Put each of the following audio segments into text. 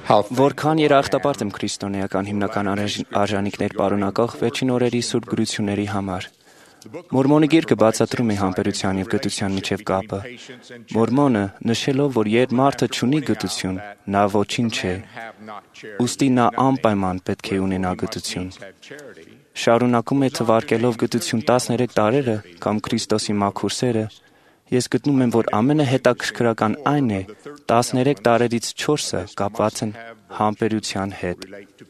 Որքան երախտապարտ եմ քրիստոնեական հիմնական արժանինքներ պարունակող վերջին օրերի սուրբ գրությունների համար։ Մորմոնի գիրկը բացատրում է համբերության և գթության միջև կապը։ Մորմոնը նշելով, որ երբ մարդը չունի գթություն, նա ոչինչ չէ, ուստի նա անպայման պետք է ունենա գթություն։ Շարունակում է թվարկելով գթություն 13 տարրերը կամ Քրիստոսի մաքուր սերը, ես գտնում եմ, որ ամենահետաքրքրական այն է, 13 տարրերից 4-ը կապված են համբերության հետ։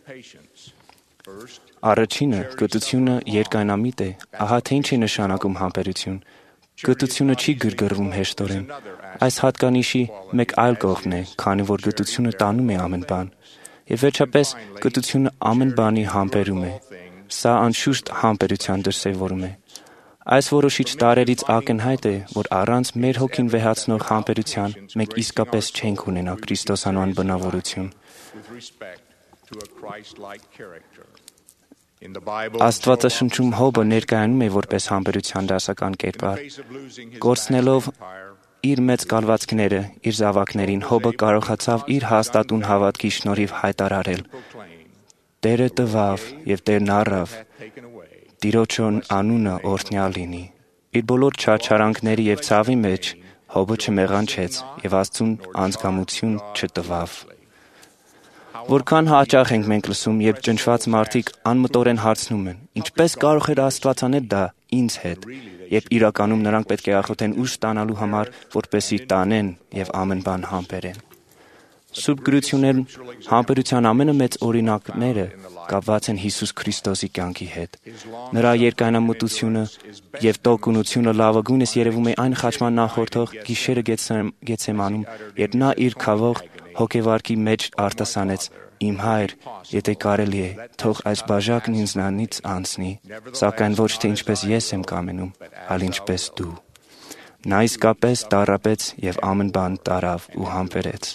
Առաջինը, գթությունը երկայնամիտ է, ահա թե ինչ է նշանակում համբերություն։ Գթությունը չի գրգռվում հեշտորեն։ Այս հատկանիշի մեկ այլ կողմն է, քանի որ գթությունը տանում է ամեն բան։ Եվ վերջապես, գթությունը ամեն բանի համբերում է։ Սա անշուշտ համբերության դրսևորում է։ Այս որոշիչ տարրերից ակնհայտ է, որ առանց մեր հոգին վեհացնող համբերության մենք իսկապես չենք ունենա քրիստոսանման բնավորություն։ Աստվածաշնչում Հոբը ներկայանում է որպես համբերության դասական կերպար։ Կորցնելով իր մեծ կալվածքները իր զավակներին, Հոբը կարողացավ իր հաստատուն հավատքի շնորհիվ հայտարարել. «Տերը տվավ և Տերն առավ, Տիրոջ անունը օրհնյալ լինի»։ Իր բոլոր չարչարանքների և ցավի մեջ Հոբը չմեղանչեց և Աստծուն անձկամություն չտվավ։ Որքան հաճախ ենք մենք լսում, երբ ճնշված մարդիկ անմտորեն հարցնում են. «Ինչպես կարող էր Աստված անել դա ինձ հետ», երբ իրականում նրանք պետք է աղոթեն ուժ ստանալու համար, որպեսզի տանեն և ամեն բան համբերեն։ Սուրբ գրություններն համբերության ամենամեծ օրինակները կապված են Հիսուս Քրիստոսի կյանքի հետ։ Նրա երկայնամտությունը և տոկունությունը լավագույնս երևում է այն խաչման նախորդող գիշերը Գեթսեմանում, երբ նա իր քավող հոգեվարքի մեջ արտասանեց. «Իմ Հայր, եթե կարելի է, թող այս բաժակն ինձնանից անցնի, սակայն ոչ թե ինչպես ես եմ կամենում, այլ ինչպես դու»։ Նա իսկապես տառապեց և ամեն բան տարավ ու համբերեց։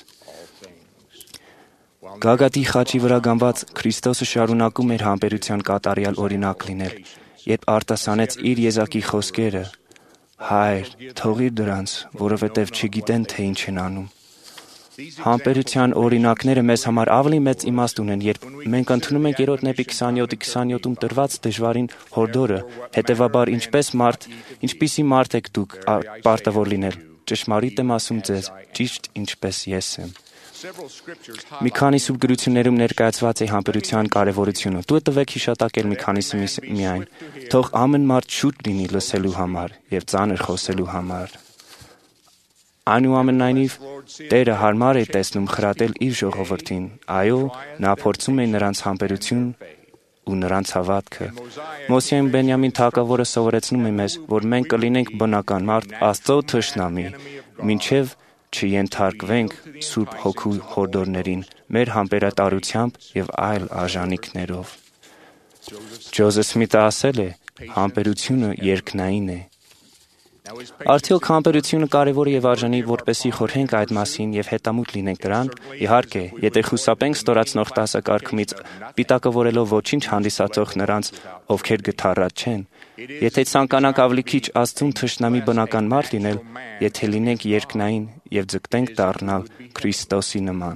Գագաթի խաչի վրա գանված Քրիստոսը շարունակում էր համբերության կատարյալ օրինակ լինել, երբ արտասանեց իր եզակի խոսքերը. «Հայր, թողիր դրանց, որովհետև չգիտեն, թե ինչ են անում»։ Համբերության օրինակները մեզ համար ավելի մեծ իմաստ ունեն, երբ մենք ընդունում ենք Երրորդ Նեպի 27:27-ում տրված դժվարին հորդորը, հետևաբար ինչպիսի մարդ եք դուք պարտավոր լինել։ Ճշմարիտ եմ ասում ձեզ, ճիշտ ինչպես ես եմ։ Մի քանի սուրբ գրություններում ներկայացված է համբերության կարևորությունը։ Դուք տվեք հիշատակել մի քանիսը միայն։ Թող ամեն մարդ շուտ լինի լսելու համար և ծանր խոսելու համար։ Այնուամենայնիվ, Տերը հարմար է տեսնում խրատել իր ժողովրդին։ Այո, նա փորձում է նրանց համբերություն ու նրանց հավատքը։ Մոսեին Բենյամին թագավորը սովորեցնում է մեզ, որ մենք կլինենք բնական մարդ, Աստծո թշնամի, մինչև չենթարկվենք Սուրբ Հոգու հորդորներին մեր համբերատարությամբ և այլ արժանինքներով։ Ջոզեֆ Սմիթը ասել է. «Համբերությունը երկնային է»։ Արդյոք համբերությունը կարևոր է և արժանի, որպեսզի խորհենք այդ մասին և հետամուտ լինենք դրան։ Իհարկե, եթե խուսափենք ստորացնող դասակարգումից, պիտակավորելով ոչինչ հանդիսացող նրանց, ովքեր գթառատ չեն, եթե ցանկանանք ավելի քիչ Աստծուն թշնամի բնական մարդ լինել, եթե լինենք երկնային և ձգտենք դառնալ Քրիստոսի նման։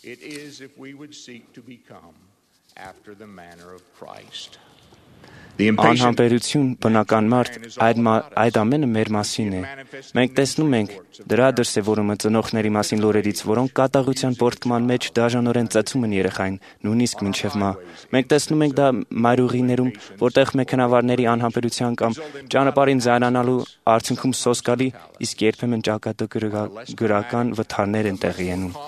Անհամբերություն, բնական մարդ, այդ ամենը մեր մասին է։ Մենք տեսնում ենք դրա դրսևորումը ծնողների մասին լուրերից, որոնք կատաղության պոռթկման մեջ դաժանորեն ծեծում են երեխային, նույնիսկ մինչև մահ։ Մենք տեսնում ենք դա մայրուղիներում, որտեղ մեքենավարների անհամբերության կամ ճանապարհին ձայնանալու արդյունքում սոսկալի, իսկ երբեմն ճակատագրական վթարներ են տեղի ունենում։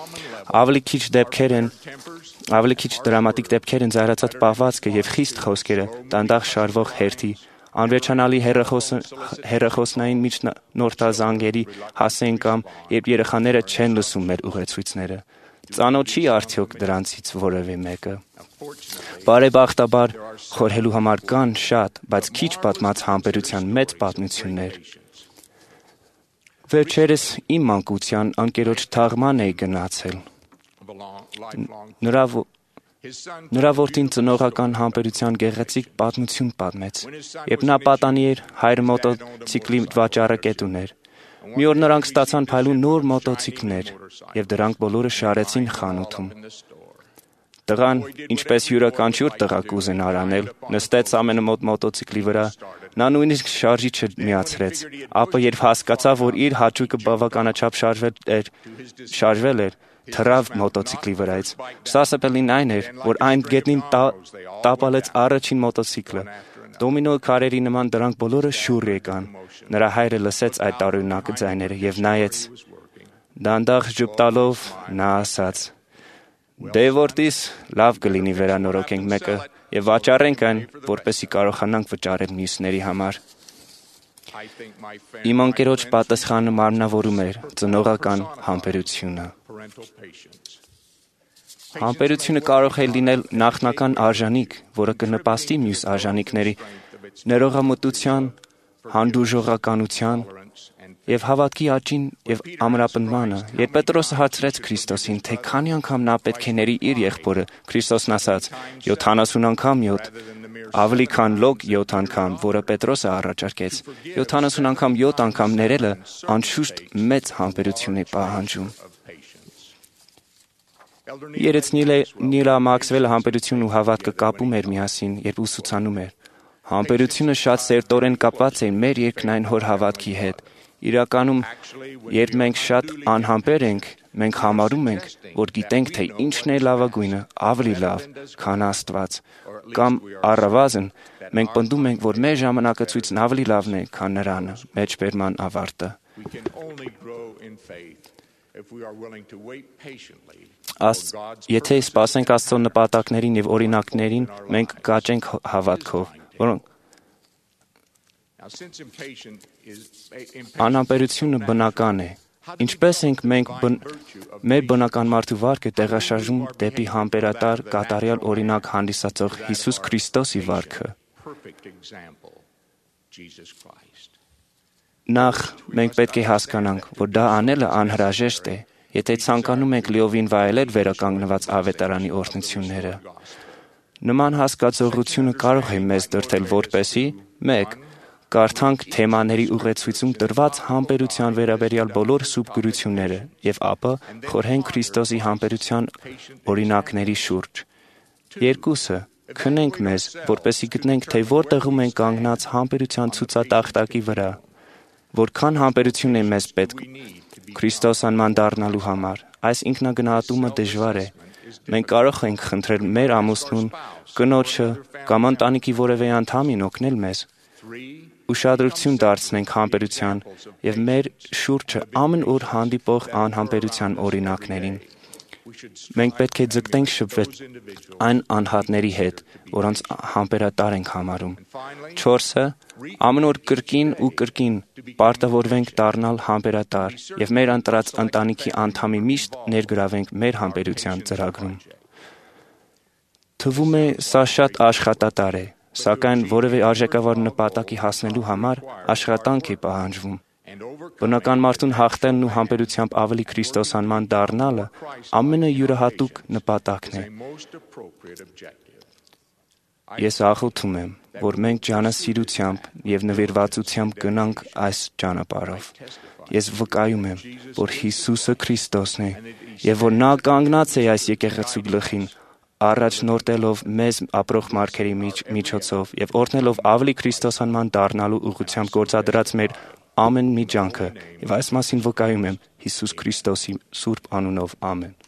Ավելի քիչ դրամատիկ դեպքեր են զայրացած պահվածքը և խիստ խոսքերը, դանդաղ շարվող հերթի, անվերջանալի հեռախոսային միջնորդազանգերի հասցեն կամ երբ երեխաները չեն լսում մեր ուղեցույցները։ Ծանոթ չի արդյոք դրանցից որևէ մեկը։ Բարեբախտաբար, խորհելու համար կան շատ, բայց քիչ պատմած համբերության մեծ պատմություններ։ Վերջերս իմ մանկության ընկերոջ թաղման էի գնացել։ Նրա որդին ծնողական համբերության գեղեցիկ պատմություն պատմեց։ Երբ նա պատանի էր, հայրը մոտոցիկլի վաճառակետ ուներ։ Մի օր նրանք ստացան փայլուն նոր մոտոցիկլներ, և դրանք բոլորը շարեցին խանութում։ Տղան, ինչպես յուրաքանչյուր տղա կուզենար անել, նստեց ամենամոտ մոտոցիկլի վրա, նա նույնիսկ շարժիչը միացրեց, ապա երբ հասկացավ, որ իր հաճույքը բավականաչափ շարժվել էր, թռավ մոտոցիկլի վրայից։ Սարսափելին այն էր, որ այն գետնին տապալեց առաջին մոտոցիկլը։ Դոմինոյի քարերի նման դրանք բոլորը շուռ եկան։ Նրա հայրը լսեց այդ տարօրինակ ձայները և նայեց։ Դանդաղ ժպտալով նա ասաց. «Դե որդիս, լավ կլինի վերանորոգենք մեկը և վաճառենք այն, որպեսզի կարողանանք վճարել մյուսների համար»։ Իմ ընկերոջ պատասխանը մարմնավորում էր ծնողական համբերությունը։ Համբերությունը կարող է լինել նախնական արժանիք, որը կնպաստի մյուս արժանիքների ներողամտության, հանդուրժողականության և հավատքի աճին և ամրապնդմանը։ Երբ Պետրոսը հարցրեց Քրիստոսին, թե քանի անգամ նա պետք է ների իր եղբորը, Քրիստոսն ասաց. 70 անգամ 7, ավելի քան լոկ 7 անգամ, որը Պետրոսը առաջարկեց։ 70 անգամ 7 անգամ ներելը անշուշտ մեծ համբերություն է պահանջում։ Երեց Նիլա Մաքսվելը համբերություն ու հավատքը կապում էր միասին, երբ ուսուցանում էր։ Համբերությունը շատ սերտորեն կապված է մեր երկնային Հոր հավատքի հետ։ Իրականում, երբ մենք շատ անհամբեր ենք, մենք համարում ենք, որ գիտենք, թե ինչն է լավագույնը, ավելի լավ, քան Աստված, կամ առավազն, մենք պնդում ենք, որ մեր ժամանակացույցն ավելի լավն է, քան Նրանը, մեջբերման ավարտը։ Եթե սպասենք Աստծո նպատակներին և օրինակներին, մենք կաճենք հավատքով, որոնք անհամբերությունը բնական է։ Ինչպես ենք մենք մեր բնական մարդու վարքը տեղաշարժում դեպի համբերատար կատարյալ օրինակ հանդիսացող Հիսուս Քրիստոսի վարքը։ Նախ մենք պետք է հասկանանք, որ դա անելը անհրաժեշտ է, եթե ցանկանում ենք լիովին վայելել վերականգնված ավետարանի օրհնությունները։ Նման հասկացողությունը կարող է մեզ դրդել, որպեսզի 1. Կարդանք թեմաների ուղեցույցում տրված համբերության վերաբերյալ բոլոր սուրբ գրությունները և ապա խորհենք Քրիստոսի համբերության օրինակների շուրջ։ 2. Քնենք մեզ, որպեսզի գտնենք, թե որտեղում ենք կանգնած համբերության ցուցատախտակի վրա։ Որքան համբերություն է մեզ պետք Քրիստոս անման դառնալու համար, այս ինքնագնահատումը դժվար է։ Մենք կարող ենք խնդրել մեր ամուսնուն, կնոջը կամ ընտանիքի որևէ անդամին օգնել մեզ։ Ուշադրություն դարձնենք համբերության և մեր շուրջը ամեն օր հանդիպող անհամբերության օրինակներին։ Մենք պետք է ձգտենք շփվել այն անհատների հետ, որոնց համբերատար ենք համարում։ 4. Ամեն օր կրկին ու կրկին պարտավորվենք դառնալ համբերատար և մեր ընտրած ընտանիքի անդամի միշտ ներգրավենք մեր համբերության ծրագրում։ Թվում է, սա շատ աշխատատար է, սակայն որևէ արժեքավոր նպատակի հասնելու համար աշխատանք է պահանջվում։ Բնական մարդուն հաղթելն ու համբերությամբ ավելի քրիստոսանման դառնալը ամենայուրահատուկ նպատակն է։ Ես աղոթում եմ, որ մենք ջանասիրությամբ և նվիրվածությամբ գնանք այս ճանապարհով։ Ես վկայում եմ, որ Հիսուսը Քրիստոսն է և որ Նա կանգնած է այս եկեղեցու գլխին, առաջնորդելով մեզ ապրող մարդերի միջոցով և օրհնելով ավելի քրիստոսանման դառնալու ուղղությամբ գործադրած մեր ամեն մի ջանքը, և այս մասին վկայում եմ Հիսուս Քրիստոսի սուրբ անունով, ամեն։